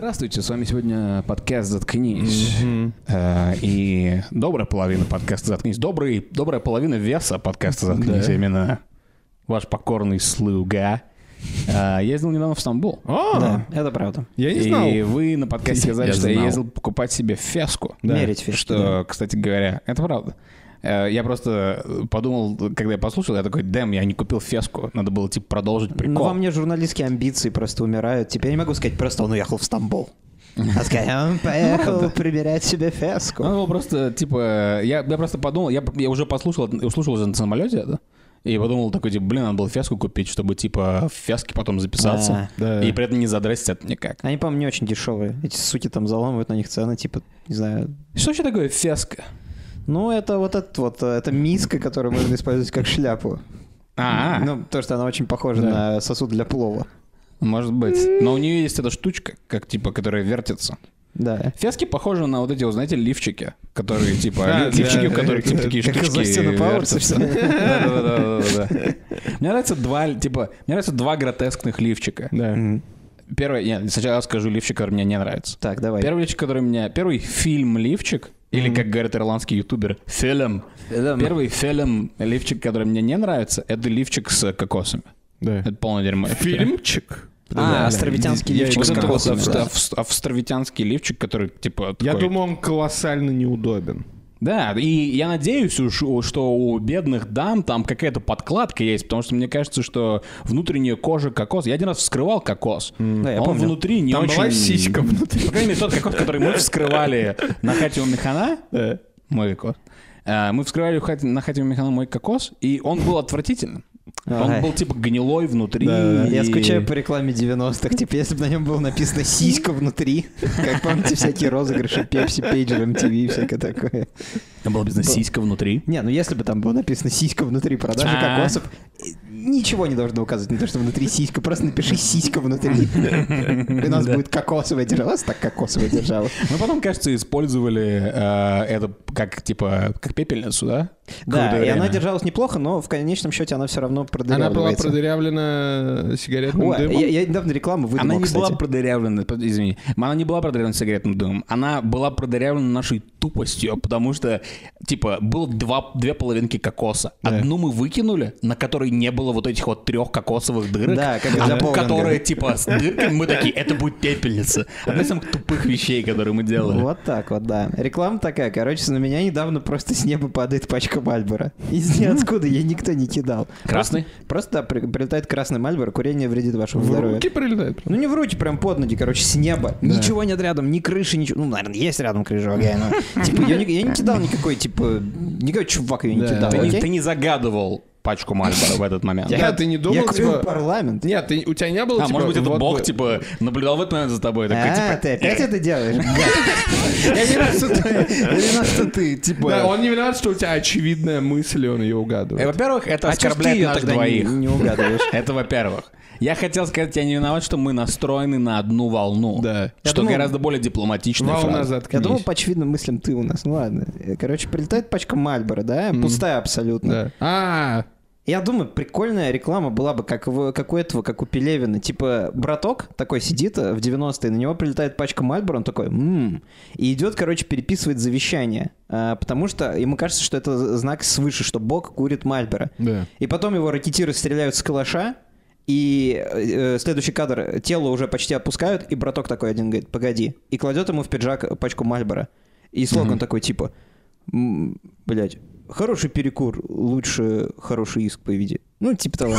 Здравствуйте, с вами сегодня подкаст «Заткнись». И добрая половина подкаста «Заткнись». Добрая половина веса подкаста «Заткнись». Именно ваш покорный слуга. Я ездил недавно в Стамбул. Да, это правда. Я не знал. И вы на подкасте сказали, что я ездил покупать себе феску. Мерить феску. Что, кстати говоря, это правда. Я просто подумал, когда я послушал, я такой, я не купил феску. Надо было, типа, продолжить прикол. Ну, во мне журналистские амбиции просто умирают. Теперь я не могу сказать, просто он уехал в Стамбул. А сказать, он поехал примерять себе феску. Ну, просто, типа, я просто подумал, я уже услышал это на самолете это. И подумал такой, типа, надо было феску купить, чтобы, типа, в феске потом записаться. И при этом не задрастить это никак. Они, по-моему, не очень дешевые. Эти суки там заламывают на них цены, типа, не знаю. Что вообще такое феска? Ну, это это миска, которую можно использовать как шляпу. Ну, потому что она очень похожа на сосуд для плова. Может быть. Но у нее есть эта штучка, как, типа, которая вертится. Да. Фески похожи на вот эти, знаете, лифчики, которые, типа, лифчики, у которых, типа, такие штучки вертятся. Да. Мне нравятся два гротескных лифчика. Первый, сначала скажу лифчик, который мне не нравится. Так, давай. Первый фильм-лифчик, или, как говорит ирландский ютубер, фильм. Первый фильм-лифчик, который мне не нравится, это лифчик с кокосами. Да. Это полное дерьмо. Фильмчик? Островитянский лифчик с кокосами. Австровитянский лифчик, который, типа... Я думаю, он колоссально неудобен. Да, и я надеюсь, что у бедных дам там какая-то подкладка есть, потому что мне кажется, что внутренняя кожа кокоса... Я один раз вскрывал кокос, он внутри не очень... Там была сиська внутри. По крайней мере, тот кокос, который мы вскрывали на хате у Механа, мой кокос, мы вскрывали на хате у Механа мой кокос, и он был отвратительным. Он был, типа, гнилой внутри. Да. Я скучаю по рекламе 90-х. Типа, если бы на нем было написано «сиська внутри». Как помните, всякие розыгрыши Пепси, Пейджер, MTV и всякое такое. Там было написано «сиська внутри». Не, ну если бы там было написано «сиська внутри», продажи кокосов, ничего не должно указывать на то, что внутри сиська. Просто напиши «сиська внутри». И у нас будет кокосовая держава. Так кокосовая держава. Ну, потом, кажется, использовали это как пепельницу, да? Да, и она держалась неплохо, но в конечном счете она все равно продырявливается. Она была продырявлена сигаретным дымом? Я недавно рекламу выдумал, кстати. Она не была продырявлена, извини, она не была продырявлена сигаретным дымом, она была продырявлена нашей тупостью, потому что, типа, было две половинки кокоса. Да. Одну мы выкинули, на которой не было вот этих вот 3 кокосовых дырок, да, которые, типа, с дырками, мы такие, это будет пепельница. Одна из самых тупых вещей, которые мы делали. Вот так вот, да. Реклама такая, короче, на меня недавно просто с неба падает пачка Мальборо. Из ниоткуда ей никто не кидал. Красный? Просто да, прилетает красный Мальборо, курение вредит вашему здоровью. В руки прилетает? Ну не в руки, прям под ноги, короче, с неба. Да. Ничего нет рядом, ни крыши, ничего. Ну, наверное, есть рядом крыша, но... Типа, я не кидал никакой, типа... Никакой чувак ее не кидал. Ты не загадывал пачку Мальборо в этот момент. Ты не думал, я купил парламент. Нет, у тебя не было, типа... может быть, это Бог, типа, наблюдал в этот момент за тобой. Ты опять это делаешь? Я не виноват, что ты, типа... Да, он не виноват, что у тебя очевидная мысль, и он ее угадывает. Во-первых, это оскорбляет нас двоих. Не угадываешь. Это во-первых. Я хотел сказать, я не виноват, что мы настроены на одну волну. Да. Что гораздо более дипломатичная фраза. Я думал, по очевидным мыслям ты у нас. Ну ладно. Короче, прилетает пачка Мальборо, да? Пустая абсолютно. Да. Я думаю, прикольная реклама была бы, как у этого, как у Пелевина. Типа, браток такой сидит в 90-е, на него прилетает пачка Мальборо, он такой, и идет, короче, переписывает завещание. Потому что ему кажется, что это знак свыше, что Бог курит Мальборо. Да. И потом его ракетиры стреляют с калаша, и следующий кадр, тело уже почти отпускают, и браток такой один говорит, погоди. И кладет ему в пиджак пачку Мальборо. И слоган такой, типа, блядь, хороший перекур, лучше хороший иск поведи. Ну, типа того.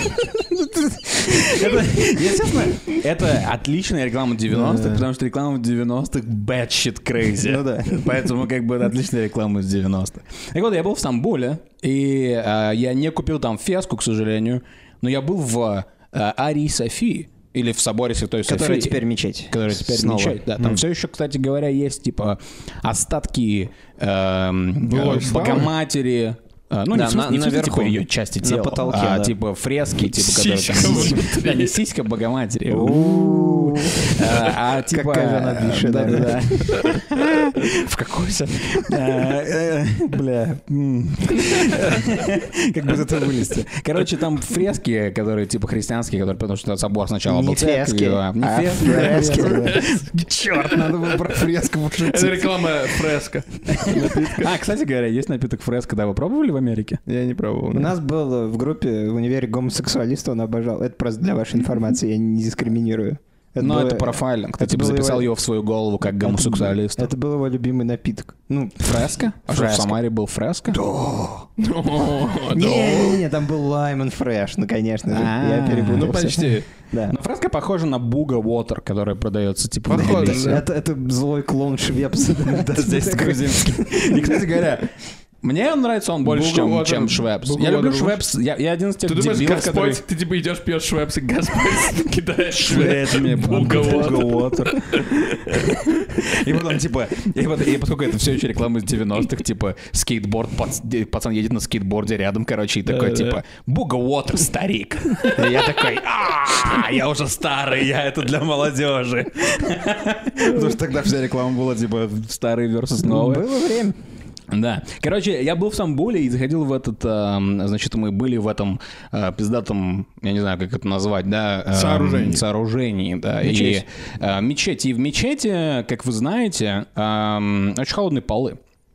Естественно, это отличная реклама 90-х, потому что реклама 90-х bad shit crazy. Ну да. Поэтому как бы это отличная реклама из 90-х. Так вот, я был в Стамбуле, и я не купил там феску, к сожалению, но я был в Арии Софии. Или в соборе Святой Софии. Которая теперь мечеть. Которая теперь мечеть, да. Там все еще, кстати говоря, есть, типа, остатки Богоматери. Ну, да, не в смысле, типа, ее части тела, потолке, а да. типа фрески, типа, которые там... Да, не сиська Богоматери. фреску. А типа... Да. В какой-то... Бля. Как бы из этого вылезти. Короче, там фрески, которые типа христианские, которые, потому что собор сначала был церковью. Не фрески. Черт, надо было про фреску пошутить. Это реклама фреска. Кстати говоря, есть напиток фреска, да, вы пробовали в Америке? Я не пробовал. У нас был в группе в универе гомосексуалист, он обожал. Это просто для вашей информации, я не дискриминирую. Это профайлинг. Ты типа записал его в свою голову как гомосексуалист. Это был его любимый напиток. Фреска? А что, в Самаре был фреска? Да. Не, там был лаймон фреш, конечно же. Я перепутал. Почти. Да. Но фреска похожа на Буга Water, которая продается типа... Похоже. Это злой клон Швепса. Здесь грузинский. И, кстати говоря, мне нравится он больше, чем Швепс. Я люблю Швепс. Я один из тех дебилов, который... Ты типа идешь, пьешь Швепс, и Господь кидаешь Швепс. Буга Water. И потом, типа... И поскольку это все еще реклама из 90-х, типа, скейтборд, пацан едет на скейтборде рядом, короче, и такой, типа, Буга Water, старик. И я такой, я уже старый, это для молодежи. Потому что тогда вся реклама была, типа, старый versus новый. Было время. Да. Короче, я был в Стамбуле и заходил в этот, значит, мы были в этом пиздатом, я не знаю, как это назвать, да? Сооружении, да. Мечеть. И мечети. И в мечети, как вы знаете, очень холодные полы.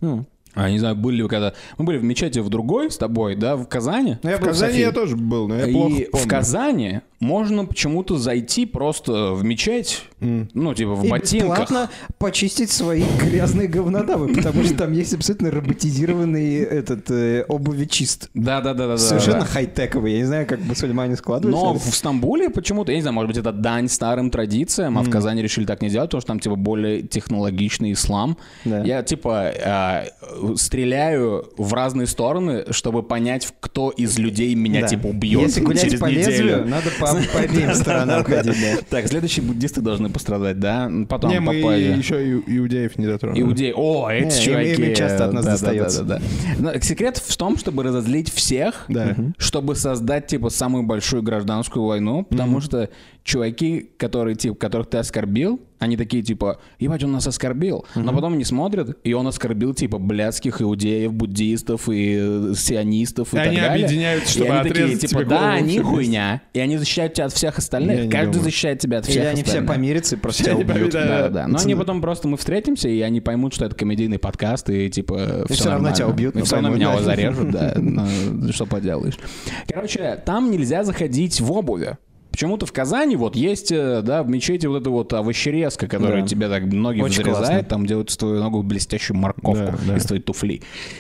Не знаю, были ли когда... Мы были в мечети в другой с тобой, да, в Казани. В Казани я тоже был, но я плохо помню. В Казани можно почему-то зайти просто в мечеть, типа в ботинках. И бесплатно почистить свои грязные говнодавы, потому что там есть абсолютно роботизированный обувечист. Да. Совершенно хай-тековый. Я не знаю, как мусульмане складываются. Но в Стамбуле почему-то, я не знаю, может быть, это дань старым традициям, а в Казани решили так не делать, потому что там, типа, более технологичный ислам. Да. Я, типа, стреляю в разные стороны, чтобы понять, кто из людей меня, типа, убьет. Если гулять через по лезвию, надо по обеим сторонам ходить. Так, следующие буддисты должны пострадать, да? Потом не, мы еще иудеев не затронули. Эти чуваки. Им часто от нас достается. Да. Секрет в том, чтобы разозлить всех, чтобы создать, типа, самую большую гражданскую войну, потому что чуваки, которых ты оскорбил, они такие, типа, ебать, он нас оскорбил. Но потом они смотрят, и он оскорбил, типа, блядских иудеев, буддистов и сионистов и так далее. Они объединяются, чтобы отрезать тебе голову. Да, они хуйня. И они защищают тебя от всех остальных. Каждый защищает тебя от всех остальных. Или они все помирятся и просто тебя убьют. Да. Но они потом просто мы встретимся, и они поймут, что это комедийный подкаст, и, типа, все равно тебя убьют. И все равно меня зарежут, да. Что поделаешь. Короче, там нельзя заходить в обуви. Почему-то в Казани вот есть, да, в мечети вот эта вот овощерезка, которая тебе так ноги взрезает, там делают с твою ногу блестящую морковку из твоей туфли.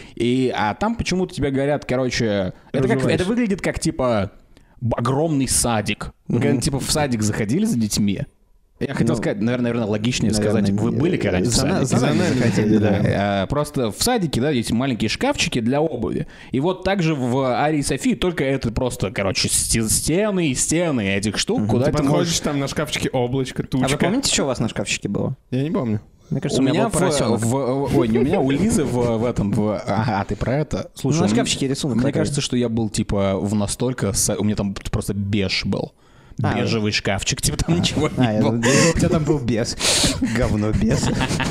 А там почему-то тебе говорят, короче, это выглядит как, типа, огромный садик. Вы когда-нибудь, типа, в садик заходили за детьми? Я хотел сказать, наверное, логичнее сказать, вы были когда-нибудь в садике? За нами хотели, да. Просто в садике, да, есть маленькие шкафчики для обуви. И вот также в Арии Софии, только это просто, короче, стены и стены этих штук, куда ты подходишь, там на шкафчике облачко, тучка. А вы помните, что у вас на шкафчике было? Я не помню. Мне кажется, у меня не у меня, у Лизы в этом... Ага, ты про это? Слушай, на шкафчике рисунок. Мне кажется, что я был, типа, в настолько... У меня там просто беж был. Бежевый шкафчик, типа там ничего не было. У тебя там был бес. Говно бес.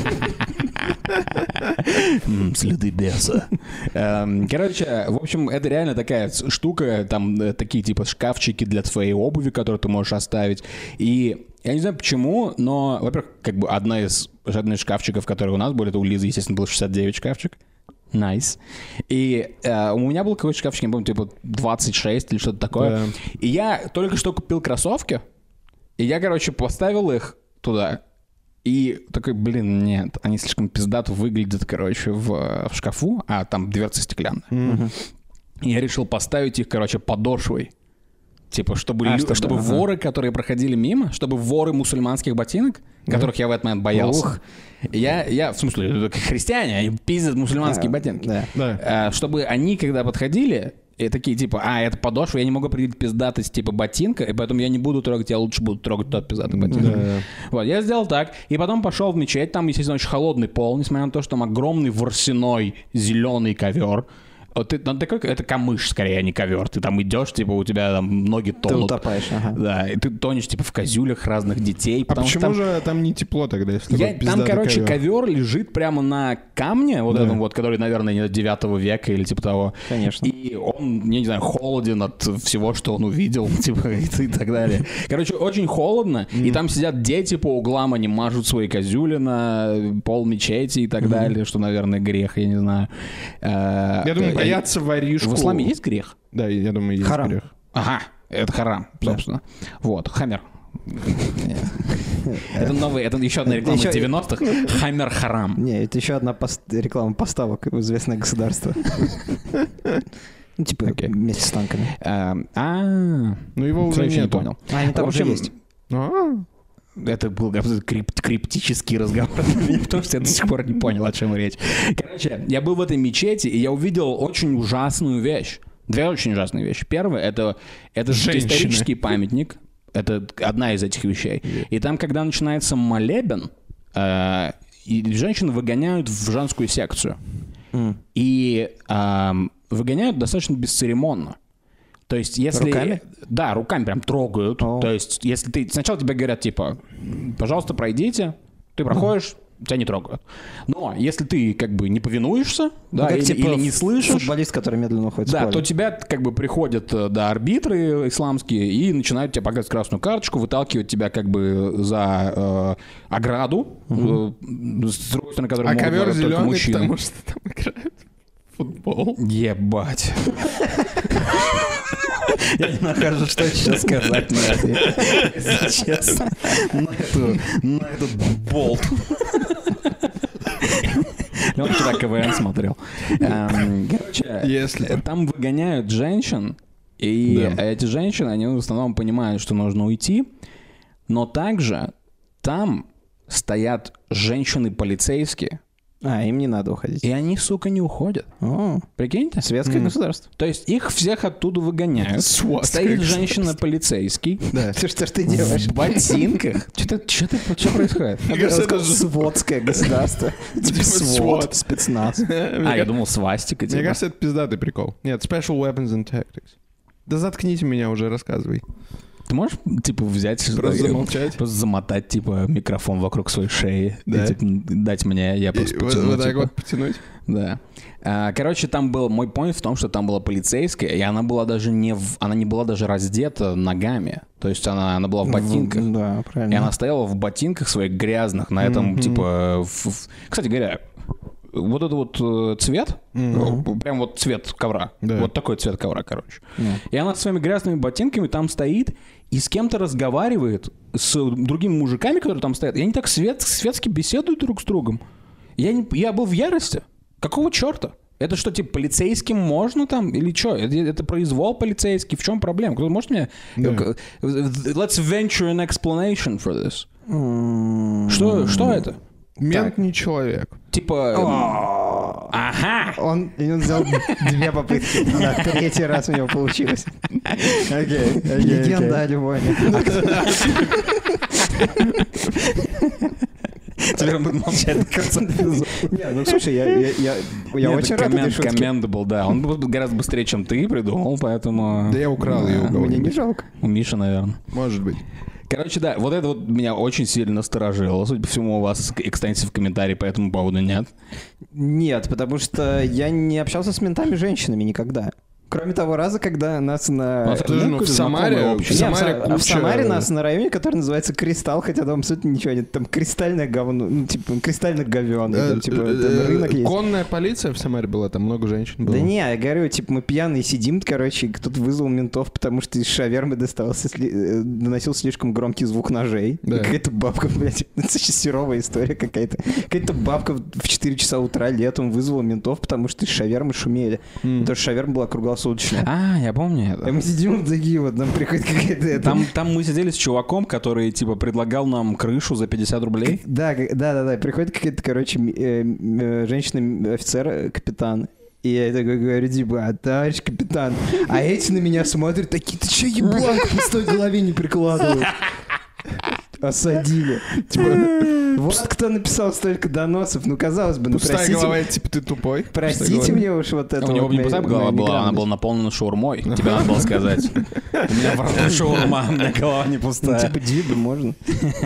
Следы беса. Короче, в общем, это реально такая штука, там такие типа шкафчики для твоей обуви, которые ты можешь оставить. И я не знаю почему, но, во-первых, как бы одна из шкафчиков, которые у нас были, это у Лизы, естественно, был 69 шкафчик. Nice. И у меня был какой-то шкафчик, не помню, типа 26 или что-то такое. Да. И я только что купил кроссовки, и я, короче, поставил их туда. И такой, блин, нет, они слишком пиздато выглядят, короче, в шкафу, а там дверца стеклянная. И я решил поставить их, короче, подошвой. Типа, чтобы воры, которые проходили мимо, чтобы воры мусульманских ботинок, которых я в этот момент боялся. Я в смысле, христиане, они пиздят мусульманские ботинки. Чтобы они, когда подходили, и такие, типа, это подошва, я не могу определить пиздатость, типа, ботинка, и поэтому я не буду трогать, я лучше буду трогать тот пиздатый ботинок. Вот, я сделал так, и потом пошел в мечеть, там, естественно, очень холодный пол, несмотря на то, что там огромный ворсяной зеленый ковер. Это камыш, скорее, а не ковер. Ты там идешь, типа, у тебя там ноги тонут. Ты утопаешь, ага. Да, и ты тонешь, типа, в козюлях разных детей. А почему же там не тепло тогда, если там, короче, ковер лежит прямо на камне, вот этом вот, который, наверное, 9 века или типа того. Конечно. И он, я не знаю, холоден от всего, что он увидел, типа, и так далее. Короче, очень холодно, и там сидят дети по углам, они мажут свои козюли на пол мечети и так далее, что, наверное, грех, я не знаю. Я думаю, боятся воришку. В исламе есть грех? Да, я думаю, есть харам. грех. Ага, это харам, собственно. Вот, хаммер. Это новый, это еще одна реклама из 90-х. Хаммер харам. Не, это еще одна реклама поставок в известное государство. Ну, типа, вместе с танками. Ну, его уже не нет. Понял. Они там уже есть. Это был криптический разговор, потому что я до сих пор не понял, о чем речь. Короче, я был в этой мечети, и я увидел очень ужасную вещь. Две очень ужасные вещи. Первое, это исторический памятник. Это одна из этих вещей. И там, когда начинается молебен, и женщин выгоняют в женскую секцию. И выгоняют достаточно бесцеремонно. То есть, если... Руками? Да, руками прям трогают. То есть, если ты... Сначала тебе говорят, типа, пожалуйста, пройдите. Ты проходишь, тебя не трогают. Но если ты, как бы, не повинуешься, да, как, или не слышишь... Футболист, который медленно уходит да, с поля. то тебя, как бы, приходят, да, арбитры исламские и начинают тебе показывать красную карточку, выталкивать тебя, как бы, за ограду, с другой стороны, которую могут ковер только зеленый, мужчины. потому что там играют футбол. Ебать. Я не нахожу, что сейчас сказать на это. Если честно. На этот болт. Он вчера КВН смотрел. Короче, там выгоняют женщин, и эти женщины, они в основном понимают, что нужно уйти, но также там стоят женщины-полицейские, им не надо уходить. и они, сука, не уходят. Прикиньте? Светское государство. То есть их всех оттуда выгоняют. Стоит женщина-полицейский. Да. Что ж ты делаешь? В ботинках. Что происходит? Это сводское государство. Типа свод, спецназ. Я думал, свастика. Мне кажется, это пиздатый прикол. Нет, Special Weapons and Tactics. Да заткните меня уже, рассказывай. Ты можешь, типа, взять... Просто замолчать? Просто замотать, типа, микрофон вокруг своей шеи. Да. И, типа, дать мне, я просто потяну. Вот так типа. вот потянуть? Да. Короче, там был... Мой point в том, что там была полицейская, и она была даже она не была даже раздета ногами. То есть она была в ботинках. Да, правильно. И она стояла в ботинках своих грязных на этом, типа... Кстати говоря, вот этот вот цвет, прям вот цвет ковра, вот такой цвет ковра, короче. И она своими грязными ботинками там стоит и с кем-то разговаривает, с другими мужиками, которые там стоят, и они так светски беседуют друг с другом. Я был в ярости. Какого черта? Это что, типа, полицейским можно там? Или что? Это произвол полицейский? В чем проблема? Кто-то может мне... Let's venture an explanation for this. Что это? Мент не человек. Типа... Ага! Он взял 2 попытки. На 3-й раз у него получилось. Легенда о Ливоне. Теперь он будет молчать до конца. Не, ну слушай, я очень рад этой шутке. Commendable, да. Он был гораздо быстрее, чем ты придумал, поэтому... Да я украл ее у кого-нибудь. Мне не жалко. У Миши, наверное. Может быть. Короче, да, вот это вот меня очень сильно насторожило. Судя по всему, у вас экстенсив комментарий по этому поводу нет? Нет, потому что я не общался с ментами-женщинами никогда. Кроме того раза, когда нас на... в Самаре? В Самаре нас на районе, который называется Кристалл, хотя там абсолютно ничего нет. Там кристальное говно, ну, типа, кристальных говен. Там, типа, рынок есть. Конная полиция в Самаре была, там много женщин было. Да не, я говорю, типа, мы пьяные сидим, короче, и кто-то вызвал ментов, потому что из шавермы доносил слишком громкий звук ножей. Да. Какая-то бабка, блядь, это сейчас серовая история какая-то. Какая-то бабка в 4 часа утра летом вызвала ментов, потому что из шавермы шумели. Потому что шаверма была круглосуточная. Я помню это. И мы сидим такие вот, нам приходит какая-то... Там мы сидели с чуваком, который, типа, предлагал нам крышу за 50 рублей. Да. Приходит какая-то, короче, женщина-офицер, капитан. И я такой говорю, типа, товарищ капитан. А эти на меня смотрят такие, ты че, еблан, к пустой голове не прикладываешь? Осадили. Типа, вот кто написал столько доносов? Ну, казалось бы, пустая голова, типа, ты тупой. Простите мне уж вот это. У него не пустая голова была, она была наполнена шаурмой. Тебе надо было сказать. У меня в рту шаурма, у меня голова не пустая. Типа Диба можно.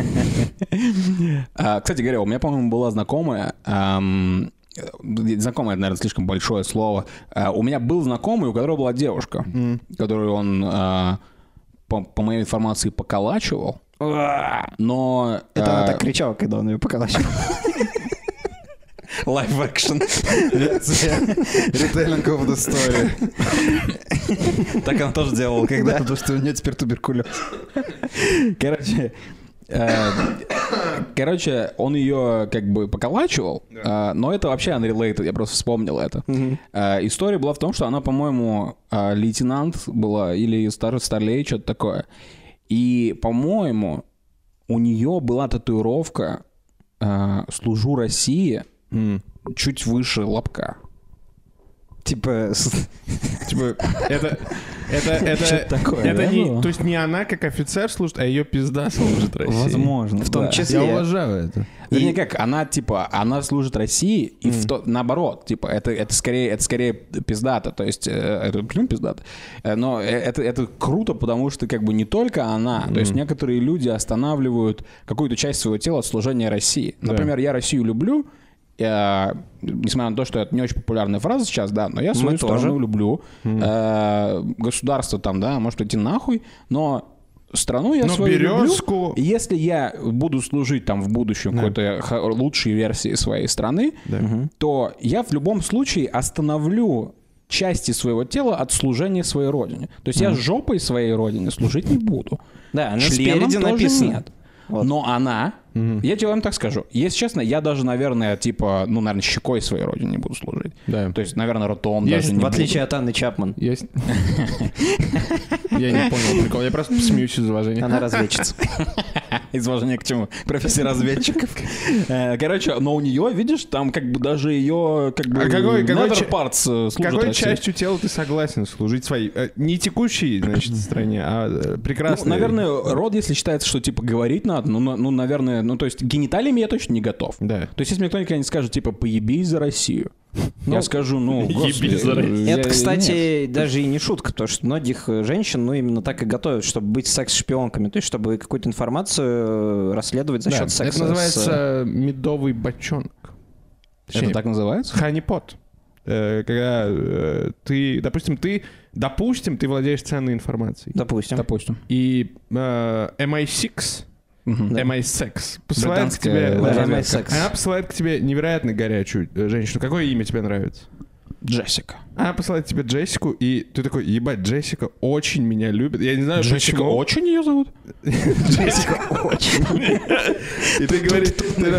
Кстати говоря, у меня, по-моему, была знакомая... Знакомое, наверное, слишком большое слово. У меня был знакомый, у которого была девушка, которую он, по моей информации, поколачивал. Но... Это она так кричала, когда он ее поколачивал. Live action. Retelling of the story. Так она тоже делала, когда... Потому что у нее теперь туберкулез. Короче, он ее как бы поколачивал, но это вообще unrelated, я просто вспомнил это. История была в том, что она, по-моему, лейтенант была или старлей, что-то такое. И, по-моему, у нее была татуировка «Служу России» чуть выше лобка. Типа, это такое, это да, не, было? то есть не она как офицер служит, а ее пизда служит России. Возможно, в том да. числе. Я уважаю это. Вернее, как, она, типа, она служит России, и наоборот, типа, это скорее пиздато, то есть, это пиздато, но это круто, потому что, как бы, не только она, то есть, некоторые люди останавливают какую-то часть своего тела от служения России. Например, я Россию люблю, несмотря на то, что это не очень популярная фраза сейчас, да, но я свою страну люблю, государство там, да, может идти нахуй, но... Страну я свою люблю. Если я буду служить там в будущем какой-то лучшей версии своей страны, то я в любом случае остановлю части своего тела от служения своей родине. То есть я жопой своей родине служить не буду. Да, она спереди написано. Нет. Вот. Но она, я тебе вам так скажу, если честно, я даже, наверное, типа, наверное, щекой своей родине не буду служить. Да. То есть, наверное, ртом есть, даже не в отличие буду. от Анны Чапман. Есть. Я не понял прикол, я просто смеюсь из уважения. Она разведчица. Из уважения к чему? К профессии разведчиков. Короче, но у нее, видишь, там как бы даже ее как бы nether parts служат какой России. частью тела ты согласен служить своей? Не текущей, значит, стране, а прекрасной. Наверное, род, если считается, что типа говорить надо, наверное, то есть гениталиями я точно не готов. Да. То есть если мне кто-нибудь скажет, типа, поебись за Россию, я скажу, ебись за Россию. Это, кстати, даже и не шутка, потому что многих женщин, именно так и готовят, чтобы быть секс-шпионками, то есть чтобы какую-то информацию расследовать за счет секса. Это называется медовый бочонок. Это так называется? Ханипот. Когда ты, допустим, ты владеешь ценной информацией. Допустим. И MI6, MI6 посылает к тебе... Она посылает к тебе невероятно горячую женщину. Какое имя тебе нравится? Джессика. Она посылает тебе Джессику, и ты такой, ебать, Джессика очень меня любит. Я не знаю, Джессика почему. очень ее зовут? Джессика очень. И ты говоришь,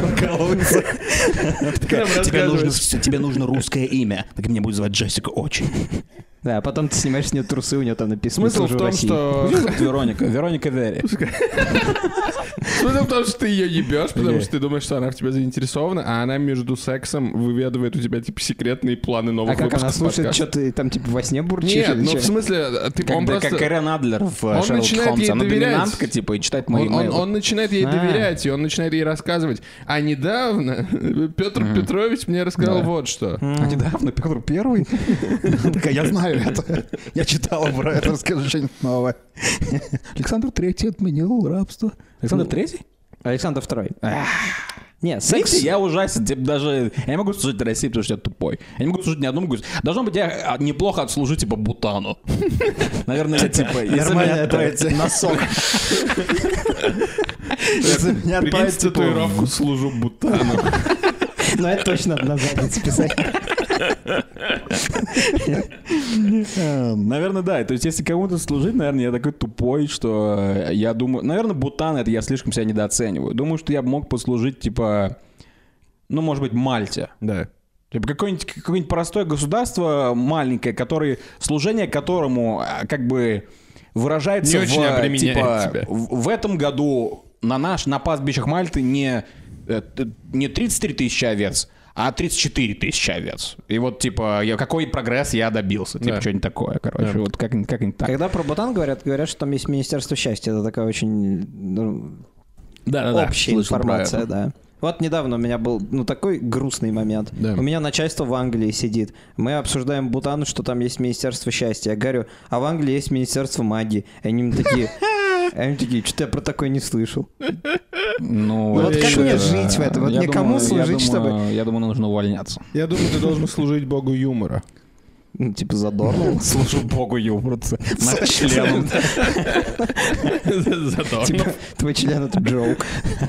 Тебе нужно русское имя. Так меня будет звать Джессика очень. Да, а потом ты снимаешь с нее трусы, у нее там написано. Смысл в том, что... Вероника Вери. Смысл в том, что ты ее ебешь, потому что ты думаешь, что она в тебя заинтересована, а она между сексом выведывает у тебя, типа, секретные планы новых выпусков. А как она слушает, что ты там, типа, во сне бурчишь? Нет, ну в смысле, он просто... Как Карен Адлер в Шерлоке Холмсе. Она доминантка, типа, и читает мои имейлы. Он начинает ей доверять, и он начинает ей рассказывать. А недавно Петр Петрович мне рассказал вот что. А недавно Петр Первый? Такая, я знаю это. Я читала про это, расскажи что-нибудь новое. Александр Третий отменил рабство. Александр Третий? Александр Второй. Нет, секс... Я ужасен. Даже... Я не могу служить России, потому что я тупой. Я не могу служить ни одному государству. Должно быть, я неплохо отслужу, типа, Бутану. Наверное, я, типа... Нормально отправить носок. Прикинь, татуировку служу Бутану. Ну, это точно надо на заднице писать. Наверное, да. То есть, если кому-то служить, наверное, я такой тупой, что я думаю... Наверное, Бутан — это я слишком себя недооцениваю. Думаю, что я бы мог послужить, типа... Ну, может быть, Мальте. Да. Типа какое-нибудь простое государство маленькое, служение которому как бы выражается в этом году на пастбищах Мальты не 33 тысячи овец, а 34 тысячи овец. И вот, типа, какой прогресс я добился. Типа, что-нибудь такое, короче. Вот как-нибудь так. Когда про Бутан говорят, что там есть Министерство счастья. Это такая очень общая информация, да. Вот недавно у меня был, такой грустный момент. Да. У меня начальство в Англии сидит. Мы обсуждаем Бутан, что там есть Министерство счастья. Я говорю, а в Англии есть Министерство магии. И они такие, что-то я про такое не слышал. Вот как мне жить в этом? Вот мне кому служить, чтобы... Я думаю, нужно увольняться. Я думаю, ты должен служить богу юмора. Типа задорно. Служу богу юмора. Над членом. Типа твой член — это джоук.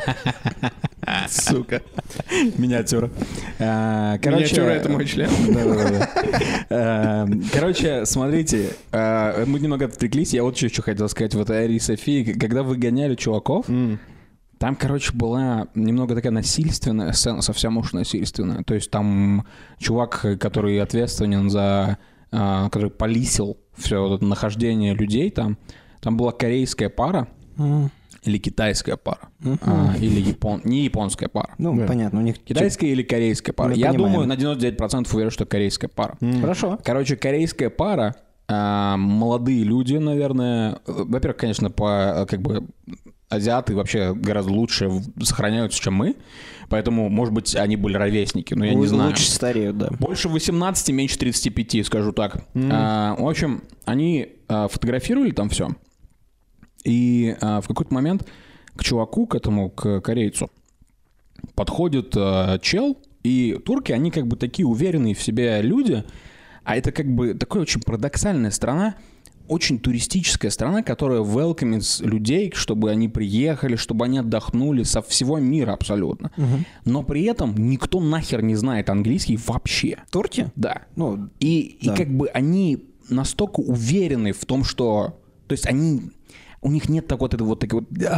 Сука. Миниатюра. Миниатюра — это мой член? Да. Короче, смотрите, мы немного отвлеклись. Я вот что хотел сказать. Вот Ари и Софии, когда вы гоняли чуваков, там, короче, была немного такая насильственная сцена, совсем уж насильственная. То есть там чувак, который ответственен за... который полисил все вот это нахождение людей там была корейская пара или китайская пара, или не японская пара. Понятно. У них китайская или корейская пара. Я думаю, на 99% уверен, что корейская пара. Хорошо. Короче, корейская пара, молодые люди, наверное. Во-первых, конечно, азиаты вообще гораздо лучше сохраняются, чем мы. Поэтому, может быть, они были ровесники, но я не знаю. Лучше стареют, да. Больше 18, меньше 35, скажу так. В общем, они фотографировали там все. И в какой-то момент к чуваку, к корейцу, подходит чел. И турки, они как бы такие уверенные в себе люди. А это как бы такая очень парадоксальная страна. Очень туристическая страна, которая велкомит людей, чтобы они приехали, чтобы они отдохнули со всего мира абсолютно. Но при этом никто нахер не знает английский вообще. Турки? Да. И как бы они настолько уверены в том, что... То есть у них нет вот это вот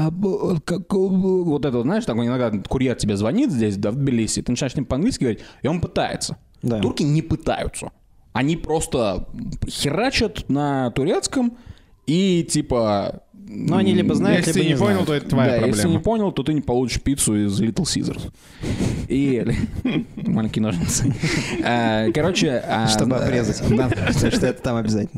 это, знаешь, так иногда курьер тебе звонит здесь, да, в Тбилиси, ты начинаешь с ним по-английски говорить, и он пытается. Да. Турки не пытаются. Они просто херачат на турецком и типа... они либо знают, либо не понял, то это твоя проблема. Если не понял, то ты не получишь пиццу из Little Caesars. И... Маленькие ножницы. Короче... Чтобы обрезать. Что это там обязательно.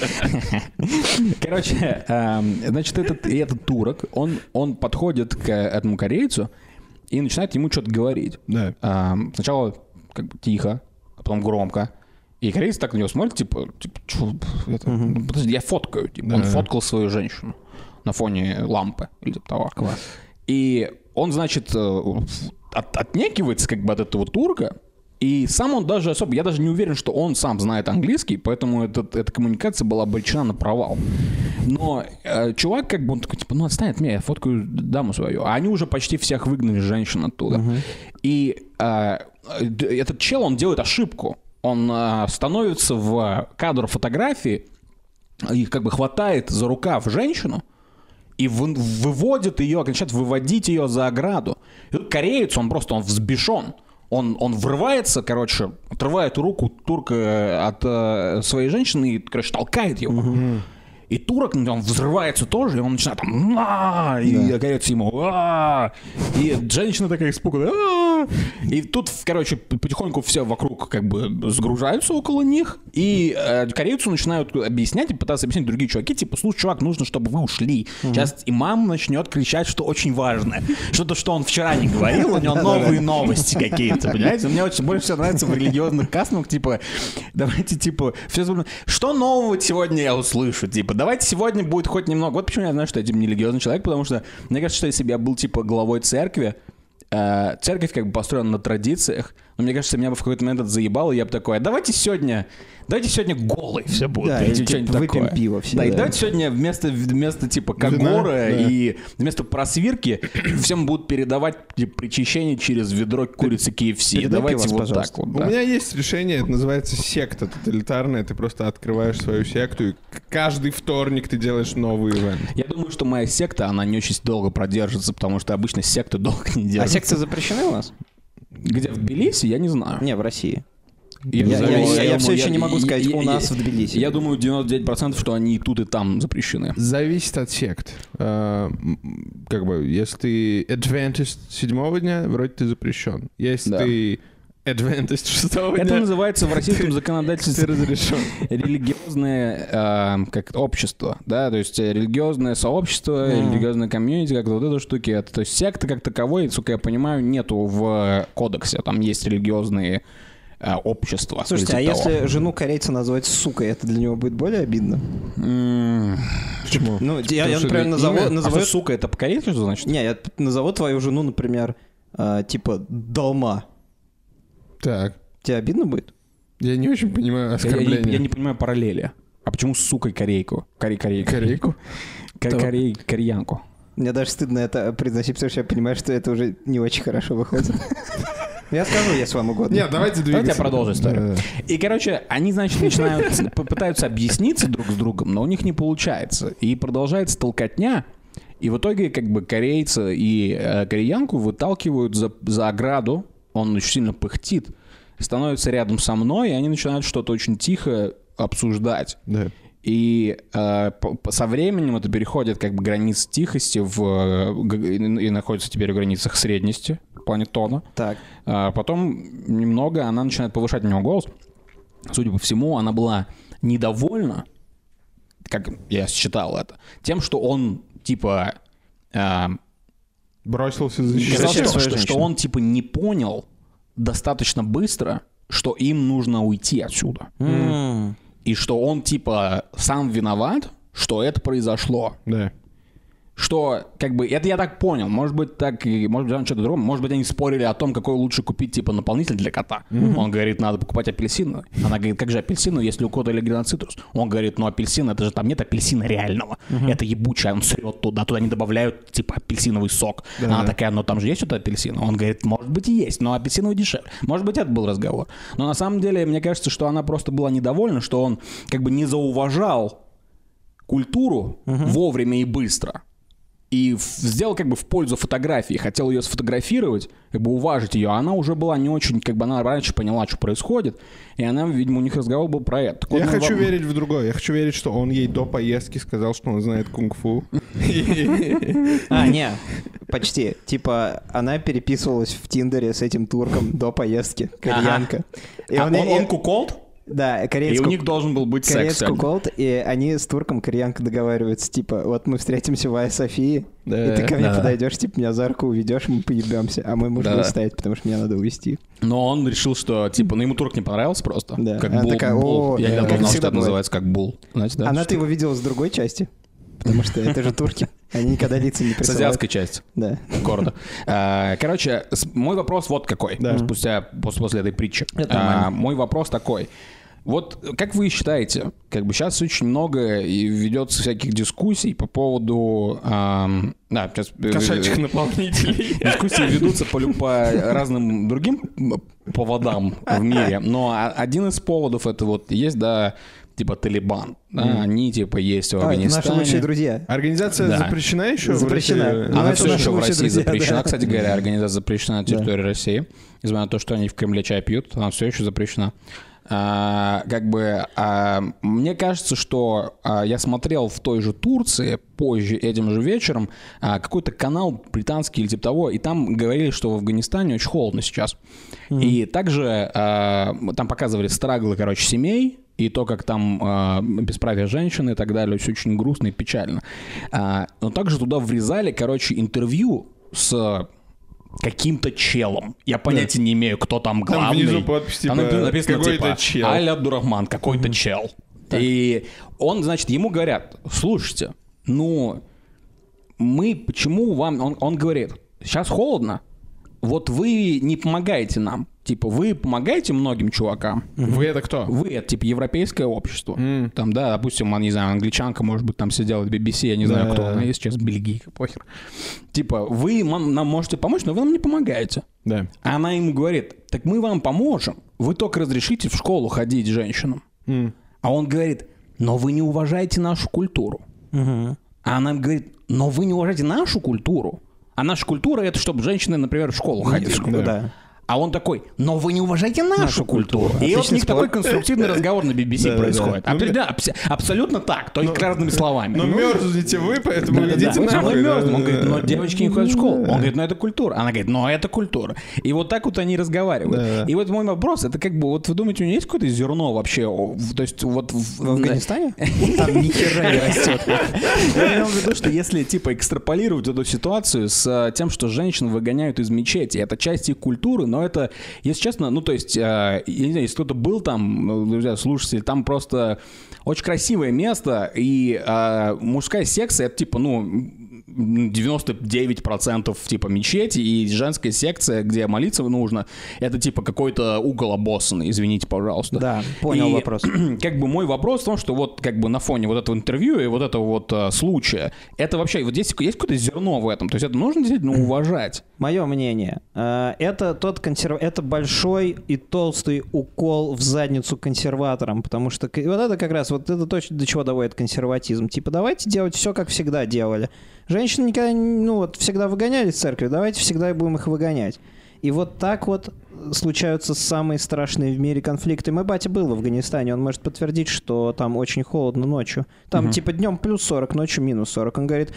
Короче, значит, этот турок, он подходит к этому корейцу и начинает ему что-то говорить. Сначала как бы тихо, а потом громко. И корейец так на него смотрит, типа что это? Подожди, я фоткаю. Он фоткал свою женщину на фоне лампы или типа того. Класс. И он, значит, отнекивается как бы от этого турка. И сам он даже особо... Я даже не уверен, что он сам знает английский, поэтому эта коммуникация была обречена на провал. Но чувак как бы, он такой, типа, отстань от меня, я фоткаю даму свою. А они уже почти всех выгнали женщин оттуда. И этот чел, он делает ошибку. Он становится в кадр фотографии и как бы хватает за рукав женщину и выводит ее, начинает выводить ее за ограду. И тут кореец, он взбешен. Он врывается, короче, отрывает руку турка от своей женщины и, короче, толкает его. И турок, он взрывается тоже, и он начинает там, и корец ему, и женщина такая испуганная, и тут, короче, потихоньку все вокруг как бы сгружаются около них, и корейцу начинают объяснять, и пытаться объяснять другие чуваки, типа, слушай, чувак, нужно, чтобы вы ушли. Сейчас имам начнет кричать, что очень важно. Что-то, что он вчера не говорил, у него новые новости какие-то, понимаете? Мне очень больше всего нравится в религиозных кастомах, типа, давайте, типа, что нового сегодня я услышу, типа, давайте сегодня будет хоть немного. Вот почему я знаю, что я не религиозный человек, потому что мне кажется, что если бы я был типа главой церкви, церковь как бы построена на традициях, но мне кажется, меня бы в какой-то момент это заебало, и я бы такой, давайте сегодня голый все будет. Да, или типа, выпьем пиво все. Да, и давайте сегодня вместо типа когора и вместо просвирки всем будут передавать типа, причащение через ведро курицы KFC. Давайте вот так вот. У меня есть решение, это называется секта тоталитарная. Ты просто открываешь свою секту, и каждый вторник ты делаешь новый ивент. Я думаю, что моя секта, она не очень долго продержится, потому что обычно секты долго не держатся. А секты запрещены у нас? Где, в Тбилиси? Я не знаю. Не, в России. Я все еще не могу сказать, у нас в Тбилиси. Я думаю, 99%, что они и тут, и там запрещены. Зависит от сект. Как бы, если ты Adventist 7-го дня, вроде ты запрещен. Если ты Adventist 6-го дня. Это называется в российском законодательстве религиозное общество, да, то есть религиозное сообщество, религиозное комьюнити, как-то вот эта штуки. То есть секты как таковой, насколько я понимаю, нету в кодексе. Там есть религиозные общества. Слушайте, а если жену корейца назвать сукой, это для него будет более обидно? Почему? Ну, я например, назову... сука, это по-корейски что значит? Не, я назову твою жену, например, типа долма. Так. Тебе обидно будет? Я не очень понимаю оскорбление. Я не понимаю параллели. А почему с сукой корейку? Корейку? Кореянку. Мне даже стыдно это произносить, потому что я понимаю, что это уже не очень хорошо выходит. Я скажу, если вам угодно. Нет, давайте двигаться. Давайте я продолжу историю. И, короче, они, значит, пытаются объясниться друг с другом, но у них не получается. И продолжается толкотня. И в итоге, как бы, корейца и кореянку выталкивают за ограду. Он очень сильно пыхтит, становится рядом со мной, и они начинают что-то очень тихо обсуждать. Да. И со временем это переходит как бы границы тихости и находится теперь в границах средности в плане тона. Так. Потом немного она начинает повышать у него голос. Судя по всему, она была недовольна, как я считал это, тем, что он типа... бросился защищать. Что он типа не понял достаточно быстро, что им нужно уйти отсюда. И что он типа сам виноват, что это произошло. Да. Что, как бы, это я так понял. Может быть, так, и может быть, он что-то другое. Может быть, они спорили о том, какой лучше купить, типа, наполнитель для кота. Он говорит, надо покупать апельсины. Она говорит, как же апельсины, если у кота аллергия цитрус? Он говорит, ну, апельсин, это же там нет апельсина реального. Это ебучее, он срет туда не добавляют, типа, апельсиновый сок. Да. Она такая, ну, там же есть что-то апельсин? Он говорит, может быть, и есть, но апельсиновый дешевле. Может быть, это был разговор. Но на самом деле, мне кажется, что она просто была недовольна, что он, как бы, не зауважал культуру вовремя и быстро. И сделал как бы в пользу фотографии. Хотел ее сфотографировать, как бы уважить ее. А она уже была не очень, как бы она раньше поняла, что происходит. И она, видимо, у них разговор был про это. Я хочу верить в другое. Я хочу верить, что он ей до поездки сказал, что он знает кунг-фу. Не, почти. Типа, она переписывалась в Тиндере с этим турком до поездки. Кореянка. Он куколд? Да, и у них должен был быть секс. Куколд, и они с турком кореянка договариваются, типа, вот мы встретимся в Айя-Софии, и ты ко мне подойдешь, типа, меня за руку уведешь, мы поебемся, а мы можем оставить, потому что меня надо увезти. Но он решил, что, типа, ну ему турк не понравился просто. Да. Как Бул. Я недавно узнал, что это называется как Бул. Она-то его видела с другой части, потому что это же турки. Они никогда лица не присылают. С азиатской части. Да. Города. Короче, мой вопрос вот какой. После этой притчи. Мой вопрос такой. Вот как вы считаете, как бы сейчас очень много ведется всяких дискуссий по поводу... кошачьих наполнителей. Дискуссии ведутся по разным другим поводам в мире, но один из поводов это вот есть, да, типа Талибан. Да, они типа есть в Афганистане. Наши лучшие друзья. Организация запрещена еще? Запрещена. Она все еще в России запрещена. Кстати говоря, организация запрещена на территории России. Несмотря на то, что они в Кремле чай пьют, она все еще запрещена. Мне кажется, что я смотрел в той же Турции позже, этим же вечером, какой-то канал британский или типа того, и там говорили, что в Афганистане очень холодно сейчас. И также там показывали страглы, короче, семей, и то, как там бесправие женщин и так далее, все очень грустно и печально. Но также туда врезали, короче, интервью с каким-то челом. Я понятия не имею, кто там главный. Там внизу подпись, типа, написано, какой-то типа, чел. Аль Абдурахман, какой-то чел. Так. И он, значит, ему говорят, слушайте, ну, почему вам... Он говорит, сейчас холодно, вот вы не помогаете нам. Типа, вы помогаете многим чувакам. Вы это кто? Вы это, типа, европейское общество. Там, да, допустим, не знаю, англичанка, может быть, там сидела в BBC, я не знаю, кто она есть сейчас, бельгийка, похер. Типа, вы нам можете помочь, но вы нам не помогаете. Да. А она ему говорит, так мы вам поможем, вы только разрешите в школу ходить женщинам. А он говорит, но вы не уважаете нашу культуру. А она говорит, но вы не уважаете нашу культуру. А наша культура — это чтобы женщины, например, в школу ходили. Да. А он такой, но вы не уважаете нашу культуру. И вот у них такой конструктивный разговор на BBC происходит. Абсолютно так, только разными словами. Но мерзнете вы, поэтому идите нахуй. Мы мерзнем. Он говорит, но девочки не ходят в школу. Он говорит, это культура. Она говорит, это культура. И вот так вот они разговаривают. И вот мой вопрос, это как бы, вот вы думаете, у него есть какое-то зерно вообще? То есть вот в Афганистане? Там ни хера не растет. Я имел в виду, что если типа экстраполировать эту ситуацию с тем, что женщин выгоняют из мечети, это часть их культуры, но это, если честно, ну, то есть, я не знаю, если кто-то был там, друзья, слушатели, там просто очень красивое место, и мужская секция, это, типа, 99% типа мечети, и женская секция, где молиться нужно, это типа какой-то угол обоссанный, извините, пожалуйста. Да, понял вопрос. Как бы мой вопрос в том, что вот как бы на фоне вот этого интервью и вот этого вот случая, это вообще, вот здесь есть какое-то зерно в этом, то есть это нужно действительно уважать. Мое мнение, это это большой и толстый укол в задницу консерваторам, потому что вот это как раз, вот это точно до чего доводит консерватизм. Типа давайте делать все, как всегда делали. Женщин никогда, всегда выгоняли из церкви, давайте всегда и будем их выгонять. И вот так вот случаются самые страшные в мире конфликты. Мой батя был в Афганистане, он может подтвердить, что там очень холодно ночью. Там типа днем плюс 40, ночью минус 40. Он говорит,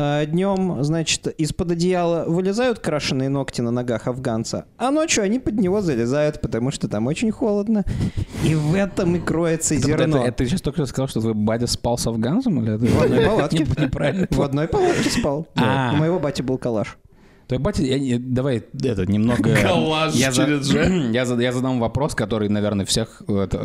днем, значит, из-под одеяла вылезают крашеные ногти на ногах афганца, а ночью они под него залезают, потому что там очень холодно. И в этом и кроется зерно. Это ты сейчас только что сказал, что твой батя спал с афганцем? Или это... В одной палатке. Неправильно. В одной палатке спал. У моего бати был калаш. Твой батя, давай немного... Калаш через же. Я задам вопрос, который, наверное, всех...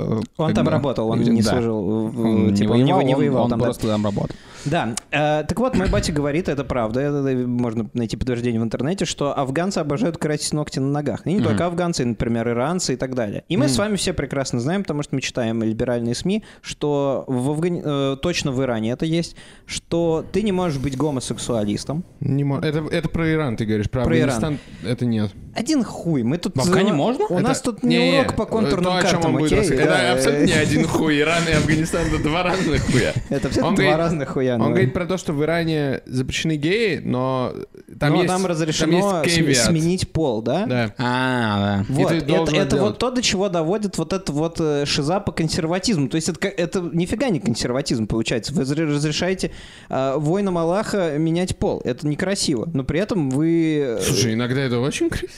Он там работал, он не служил, типа, не воевал там. Он просто там работал. Да, так вот, мой батя говорит, это правда, это можно найти подтверждение в интернете, что афганцы обожают красить ногти на ногах. И не только афганцы, например, иранцы и так далее. И мы с вами все прекрасно знаем, потому что мы читаем либеральные СМИ, что точно в Иране это есть, что ты не можешь быть гомосексуалистом. Это про Иран ты говоришь, про Афганистан это нет. Один хуй. Мы тут... В Афгане можно? У нас тут не урок по контурным картам, окей? Это абсолютно не один хуй. Иран и Афганистан — это два разных хуя. Это абсолютно два разных хуя. Он говорит про то, что в Иране запрещены геи, но там разрешено сменить пол, да? Да. Да. Вот, это вот то, до чего доводит вот эта вот шиза по консерватизму. То есть это нифига не консерватизм получается. Вы разрешаете воинам Аллаха менять пол. Это некрасиво. Но при этом вы... Слушай, иногда это очень красиво.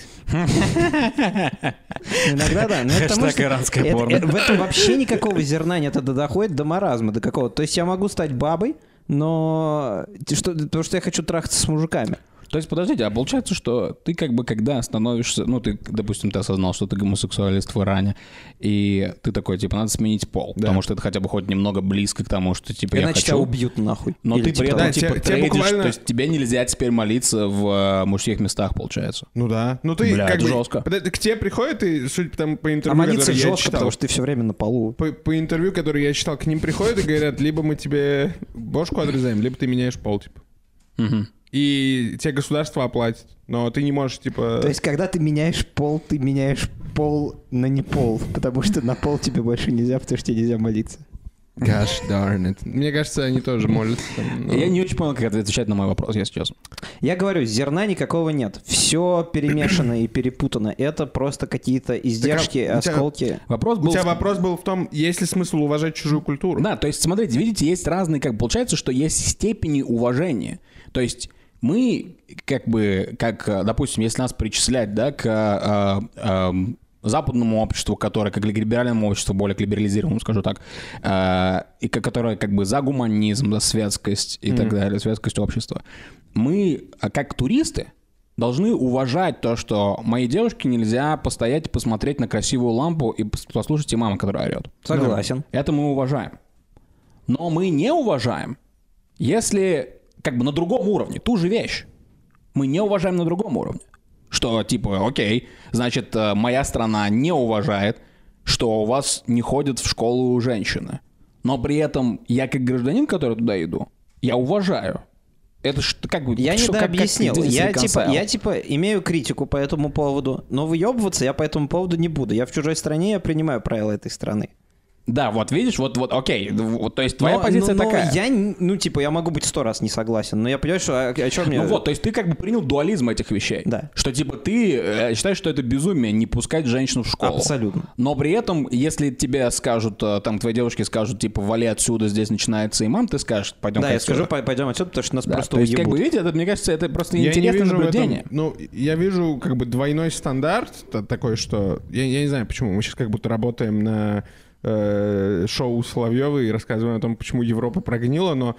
Иногда да. Хэштег иранская порно. В этом вообще никакого зерна нет. Это доходит до маразма, до какого-то. То есть я могу стать бабой, но... Потому что я хочу трахаться с мужиками. То есть, подождите, а получается, что ты как бы, когда становишься... ты, допустим, ты осознал, что ты гомосексуалист в Иране, и ты такой, типа, надо сменить пол, потому что это хотя бы хоть немного близко к тому, что, типа, я хочу... тебя убьют нахуй. Но ты при этом, трейдишь, то есть тебе нельзя теперь молиться в мужских местах, получается. Ну да. Ну ты как бы... жестко. К тебе приходят, и, судя по интервью, молиться жестко, потому что ты все время на полу. По интервью, которое я читал, к ним приходят и говорят, либо мы тебе бошку отрезаем, либо ты меняешь пол, типа. И тебе государство оплатит, но ты не можешь, типа... То есть, когда ты меняешь пол на не пол, потому что на пол тебе больше нельзя, потому что тебе нельзя молиться. Gosh darn it. Мне кажется, они тоже молятся. Но... Я не очень понял, как отвечать на мой вопрос, если честно. Я говорю, зерна никакого нет. Все перемешано и перепутано. Это просто какие-то издержки, осколки. У тебя вопрос был в том, есть ли смысл уважать чужую культуру? Да, то есть, смотрите, видите, есть разные, получается, что есть степени уважения. То есть мы, допустим, если нас причислять, да, к западному обществу, которое, как либеральному обществу, более к либерализированному, скажу так, и которое как бы за гуманизм, за светскость и так далее, светскость общества, мы, как туристы, должны уважать то, что моей девушке нельзя постоять и посмотреть на красивую лампу и послушать имама, который орет. Согласен. Это мы уважаем. Но мы не уважаем, если... как бы на другом уровне, ту же вещь. Мы не уважаем на другом уровне. Что, типа, окей, значит, моя страна не уважает, что у вас не ходят в школу женщины. Но при этом я, как гражданин, который туда иду, я уважаю. Это что, как бы... Я недообъяснил. Я имею критику по этому поводу, но выебываться я по этому поводу не буду. Я в чужой стране, я принимаю правила этой страны. Да, вот видишь, вот, окей, вот, то есть твоя позиция такая. Я могу быть 100 раз не согласен, но я понимаю, что о чем мне... Ну вот, то есть ты как бы принял дуализм этих вещей. Да. Что типа ты считаешь, что это безумие не пускать женщину в школу. Абсолютно. Но при этом, если тебе скажут, там твои девушки скажут, типа, вали отсюда, здесь начинается имам, ты скажешь, пойдем отсюда. Да, я скажу, пойдем отсюда, потому что нас просто уебут. То есть, как бы, видите, это, мне кажется, это просто интересное наблюдение. Я вижу как бы двойной стандарт такой, что... Я не знаю, почему. Мы сейчас как будто работаем на... шоу Соловьёвой и рассказываем о том, почему Европа прогнила, но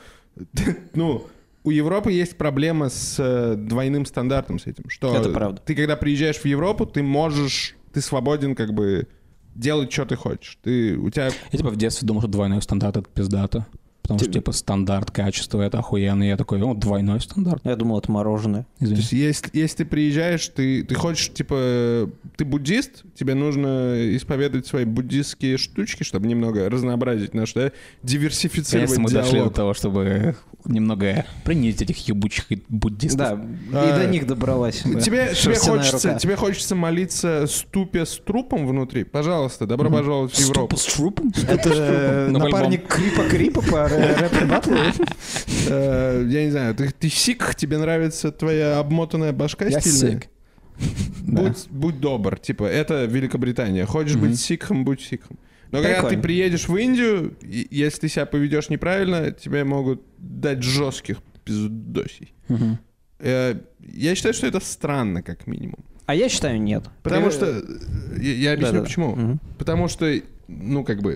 у Европы есть проблема с двойным стандартом с этим. Что это правда. Ты, когда приезжаешь в Европу, ты свободен как бы делать, что ты хочешь. Я типа в детстве думал, что двойной стандарт — это пиздато. Потому что, типа, стандарт качества — это охуенно. И я такой, двойной стандарт. Я думал, это мороженое. Извини. То есть, если ты приезжаешь, ты хочешь, типа, ты буддист, тебе нужно исповедовать свои буддистские штучки, чтобы немного разнообразить наш, диверсифицировать диалог. Мы дошли до того, чтобы немного принять этих ебучих буддистов. Да, и до них добралась. Тебе хочется молиться ступе с трупом внутри? Пожалуйста, добро пожаловать в Европу. Ступа с трупом? Это напарник Крипа по рэп-баттлу? Я не знаю, ты сикх, тебе нравится твоя обмотанная башка стильная? Будь добр, типа, это Великобритания. Хочешь быть сикхом, будь сикхом. Но когда ты приедешь в Индию, если ты себя поведешь неправильно, тебе могут дать жестких пиздосей. Я считаю, что это странно, как минимум. А я считаю, нет. Потому что... Я объясню, почему. Потому что, как бы...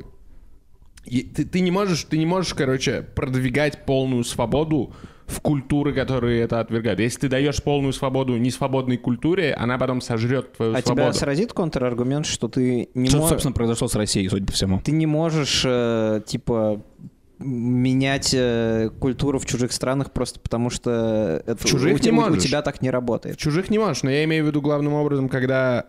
Ты не можешь, короче, продвигать полную свободу в культуры, которые это отвергают. Если ты даешь полную свободу несвободной культуре, она потом сожрет твою свободу. А тебя сразит контраргумент, что ты не можешь... Что, собственно, произошло с Россией, судя по всему? Ты не можешь, менять культуру в чужих странах просто потому, что это у тебя так не работает. В чужих не можешь, но я имею в виду главным образом, когда...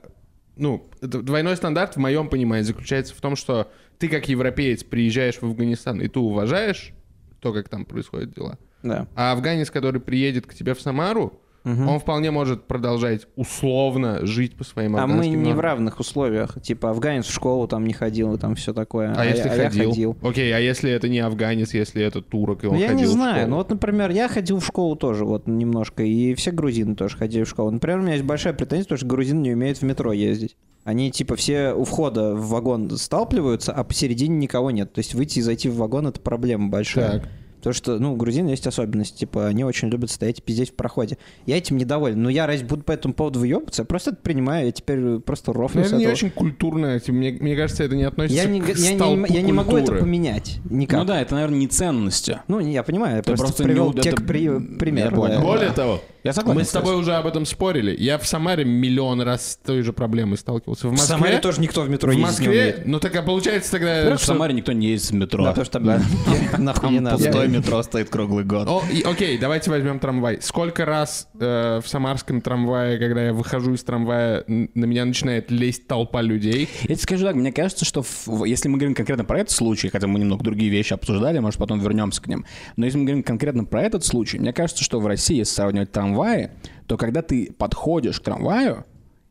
двойной стандарт, в моем понимании, заключается в том, что ты как европеец приезжаешь в Афганистан, и ты уважаешь то, как там происходят дела. Да. А афганец, который приедет к тебе в Самару, он вполне может продолжать условно жить по своим афганским нормам. А мы не в равных условиях. Типа афганец в школу там не ходил, и там все такое. А если ходил? Окей, а если это не афганец, если это турок, и он ходил в школу? Я не знаю. Например, я ходил в школу тоже немножко, и все грузины тоже ходили в школу. Например, у меня есть большая претензия, потому что грузины не умеют в метро ездить. Они, все у входа в вагон сталкиваются, а посередине никого нет. То есть выйти и зайти в вагон — это проблема большая. Так. Потому что, у грузин есть особенность. Они очень любят стоять и пиздеть в проходе. Я этим недоволен. Но я разве буду по этому поводу выебаться? Я просто это принимаю. Я теперь просто рофлю с этого. Это не очень культурно. Мне кажется, это не относится к столпу Я не могу это поменять никак. Ну да, это, наверное, не ценности. Я понимаю. Я просто привел пример. Более того, я согласен. Мы с тобой уже об этом спорили. Я в Самаре миллион раз с той же проблемой сталкивался. В Самаре тоже никто в метро ездит не умеет. Ну так, получается тогда... В Самаре никто не ездит в метро. Да, потому что там нахуй не надо. Пустое метро стоит круглый год. Окей, давайте возьмем трамвай. Сколько раз в самарском трамвае, когда я выхожу из трамвая, на меня начинает лезть толпа людей? Я тебе скажу так, мне кажется, что если мы говорим конкретно про этот случай, хотя мы немного другие вещи обсуждали, может, потом вернемся к ним, но если мы говорим конкретно про этот случай, мне кажется, что в России, если сравнивать трамваи, то когда ты подходишь к трамваю,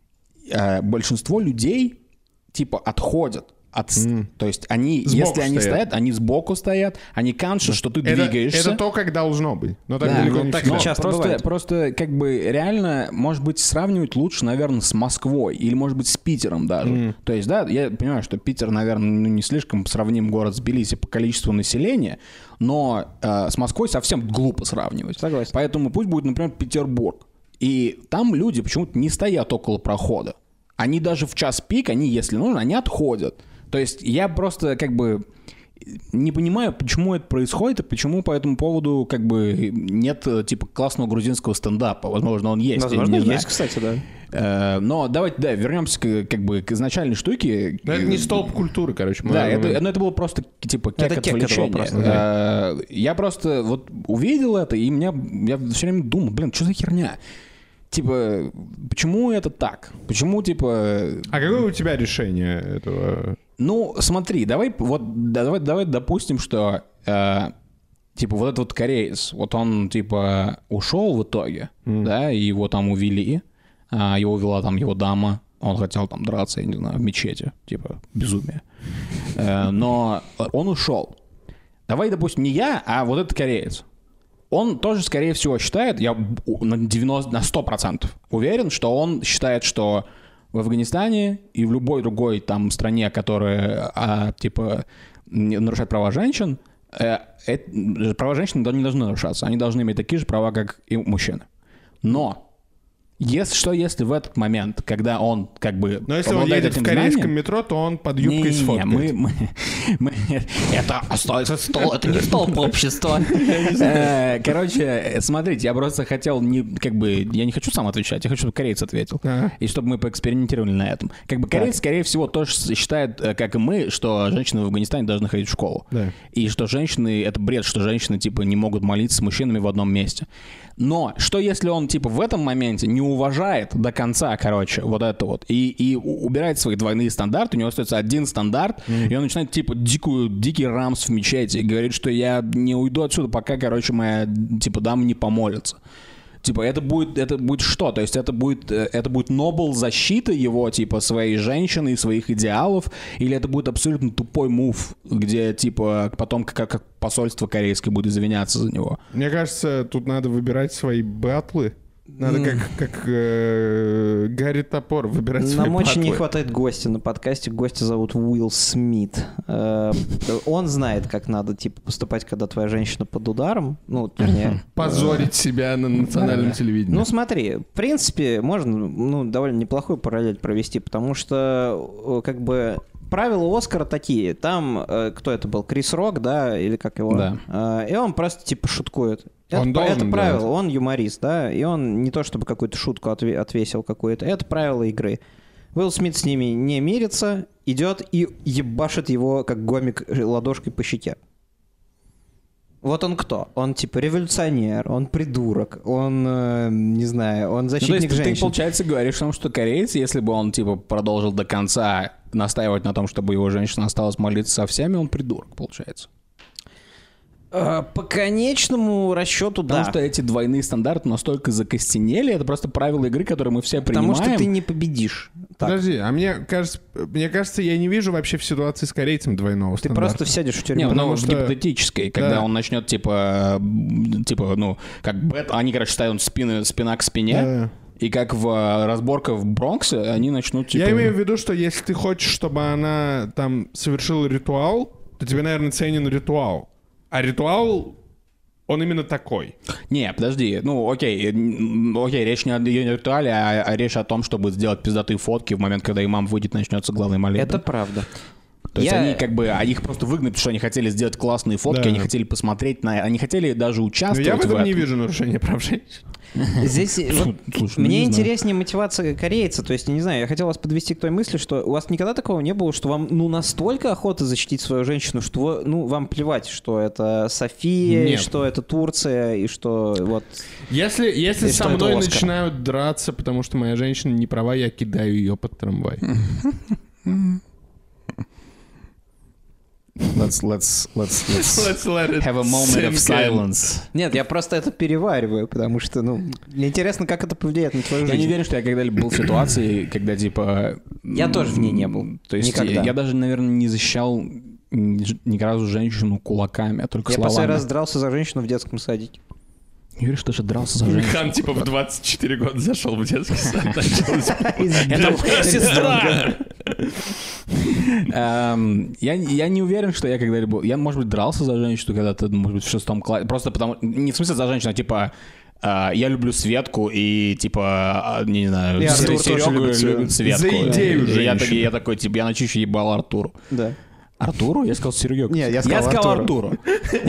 большинство людей отходят. То есть они, если они стоят, они сбоку стоят, они каншут, что ты двигаешься. Это то, как должно быть. Но так далеко не всегда. Часто просто реально, может быть, сравнивать лучше, наверное, с Москвой или, может быть, с Питером даже. То есть, да, я понимаю, что Питер, наверное, не слишком сравним город с Тбилиси по количеству населения, но с Москвой совсем глупо сравнивать. Согласен. Поэтому пусть будет, например, Петербург. И там люди почему-то не стоят около прохода. Они даже в час пик, если нужно, они отходят. То есть я просто не понимаю, почему это происходит, и почему по этому поводу нет классного грузинского стендапа. Возможно, он есть. Возможно, есть, кстати, да. Но давайте, вернемся к изначальной штуке. Но это не столб культуры, короче. Да, это было просто кек отвлечения. Я просто увидел это, и я все время думал, что за херня? Почему это так? Почему, А какое у тебя решение этого? Смотри, давай допустим, что этот кореец, он ушел в итоге, да, и его там увели, его увела там его дама, Он хотел там драться, я не знаю, в мечети. Типа, безумие. Но он ушел. Давай, допустим, не я, а вот этот кореец. Он тоже, скорее всего, считает, я на 100% уверен, что он считает, что в Афганистане и в любой другой там стране, которая, типа, нарушает права женщин, права женщин не должны нарушаться. Они должны иметь такие же права, как и мужчины. Но если в этот момент, когда он как бы... Но если он едет в корейском метро, то он под юбкой сфоткает. Это не столб общества. Короче, смотрите, я просто хотел я не хочу сам отвечать, я хочу, чтобы кореец ответил. И чтобы мы поэкспериментировали на этом. Как бы кореец, скорее всего, тоже считает, как и мы, что женщины в Афганистане должны ходить в школу. И что женщины... Это бред, что женщины, типа, не могут молиться с мужчинами в одном месте. Но что если он, типа, в этом моменте не уважает до конца, короче, вот это вот, и убирает свои двойные стандарты, у него остается один стандарт, и он начинает, типа, дикий рамс в мечети, и говорит, что я не уйду отсюда, пока, короче, моя, типа, дама не помолится. Типа, это будет что? То есть это будет нобл защита его, типа, своей женщины и своих идеалов, или это будет абсолютно тупой мув, где, типа, потом как посольство корейское будет извиняться за него? Мне кажется, тут надо выбирать свои батлы. Надо как Гарри Топор выбирать свои батлы. Нам очень не хватает гостя на подкасте. Гостя зовут Уилл Смит. Он знает, как надо, типа, поступать, когда твоя женщина под ударом. Ну, вернее... Позорить себя на национальном телевидении. Ну, смотри, в принципе, можно, довольно неплохую параллель провести, потому что, как бы... Правила Оскара такие. Там, кто это был? Крис Рок, да? Или как его? Да. И он просто, типа, шуткует. Это правило. Он юморист, да? И он не то чтобы какую-то шутку отвесил какую-то. Это правило игры. Уилл Смит с ними не мирится, идет и ебашит его, как гомик, ладошкой по щеке. Вот он кто? Он, типа, революционер, он придурок, он, не знаю, он защитник женщин. Ты, получается, говоришь о том, что кореец, если бы он, типа, продолжил до конца настаивать на том, чтобы его женщина осталась молиться со всеми, он придурок, получается. По конечному расчету, да. Потому что эти двойные стандарты настолько закостенели, это просто правила игры, которые мы все принимаем. Потому что ты не победишь. Так. Подожди, а мне кажется, я не вижу вообще в ситуации с корейцем двойного стандарта. Ты просто сядешь в тюрьму. Не, в гипотетической, когда он начнет, типа, как они, короче, ставят спина к спине. И как в разборках в Бронксе, они начнут, типа... Я имею в виду, что если ты хочешь, чтобы она там совершила ритуал, то тебе, наверное, ценен ритуал. А ритуал, он именно такой. Не, подожди, окей, речь не о ритуале, а речь о том, чтобы сделать пиздатые фотки в момент, когда имам выйдет, начнется главный молитва. Это правда. То есть они как бы, их просто выгнали, потому что они хотели сделать классные фотки, да. Они хотели посмотреть они хотели даже участвовать в этом. Но я в этом не вижу нарушения прав женщин. Здесь мне интереснее мотивация корейца, то есть, не знаю, я хотел вас подвести к той мысли, что у вас никогда такого не было, что вам, настолько охота защитить свою женщину, что вам плевать, что это София, и что это Турция, и что вот... Если со мной начинают драться, потому что моя женщина не права, я кидаю ее под трамвай. Let's have a moment of silence. Нет, я просто это перевариваю, потому что, мне интересно, как это повлияет на твою жизнь. Я не уверен, что я когда-либо был в ситуации, когда, типа... Я тоже в ней не был. То есть я даже, наверное, не защищал ни разу женщину кулаками, а только словами. Я последний раз дрался за женщину в детском садике. Не веришь, что же дрался за женщину? Хан, типа, в 24 года зашел в детский сад. Это моя сестра! Я не уверен, что я когда-либо... Я, может быть, дрался за женщину когда-то, может быть, в 6 классе. Просто потому... Не в смысле за женщину, а типа... Я люблю Светку и, типа, не знаю, Серега любит Светку. За идею женщину. Я такой, типа, я на чуть ебал Артуру. Да. Артуру? Я сказал Серегу. Нет, я сказал Артуру.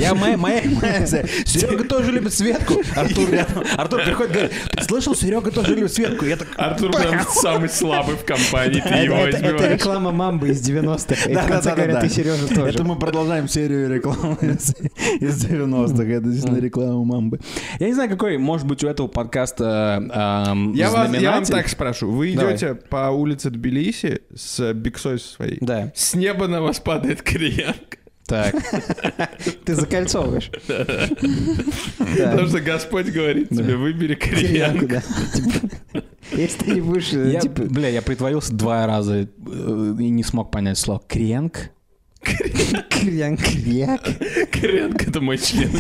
Серега тоже любит Светку. Артур приходит и говорит, ты слышал, Серега тоже любит Светку? Артур прям самый слабый в компании, ты его возьмешь. Это реклама Мамбы из 90-х. И в конце говорят, ты Сережа тоже. Это мы продолжаем серию рекламы из 90-х. Это действительно реклама Мамбы. Я не знаю, какой может быть у этого подкаста знаменатель. Я вам так спрошу. Вы идете по улице Тбилиси с биксой своей. Да. С неба на вас падает кореянка. Так. Ты закольцовываешь. Потому что Господь говорит тебе, выбери кореянку. Если ты не будешь... Бля, я притворился 2 раза и не смог понять слово. Кренк? Кренк. Кренк — это мой член.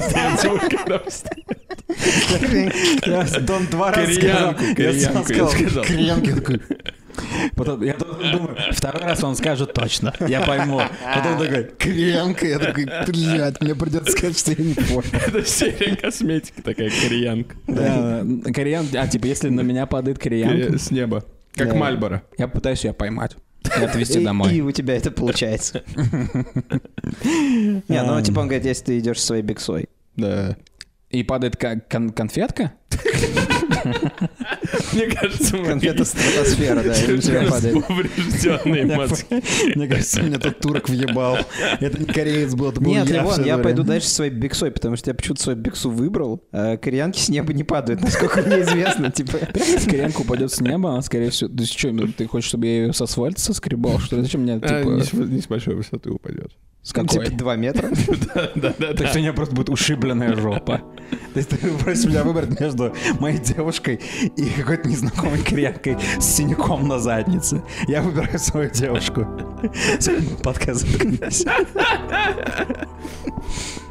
Дон 2 раза сказал. Кренк. Я такой... Потом я думаю, 2-й раз он скажет точно, я пойму. Потом такой, кренка, я такой, блядь, мне придется сказать, что я не понял. Это серия косметики такая, кореянка. Да, кореянка, типа, если на меня падает кореянка. С неба, как Мальборо. Я пытаюсь ее поймать и отвезти домой. И у тебя это получается. Не, ну типа он говорит, если ты идешь со своей биксой. Да. И падает конфетка? Мне кажется, конфета стратосфера, да, и у тебя падает. Поврежденные мозги. Мне кажется, меня тут турок въебал. Это не кореец был, это был я. Нет, Левон, я пойду дальше со своей биксой, потому что я почему-то свою биксу выбрал, а кореянки с неба не падают, насколько мне известно. Типа, если кореянка упадет с неба, она, скорее всего... То есть что, ты хочешь, чтобы я ее с асфальта соскребал, что ли? Зачем мне, типа... Не с большой высоты упадет. С какой? Типа 2 метра? Да. Так что у меня просто будет ушибленная жопа. То есть ты просишь меня выбрать между моей девушкой и какой-то незнакомой кореянкой с синяком на заднице. Я выбираю свою девушку. Подкаст заткнись.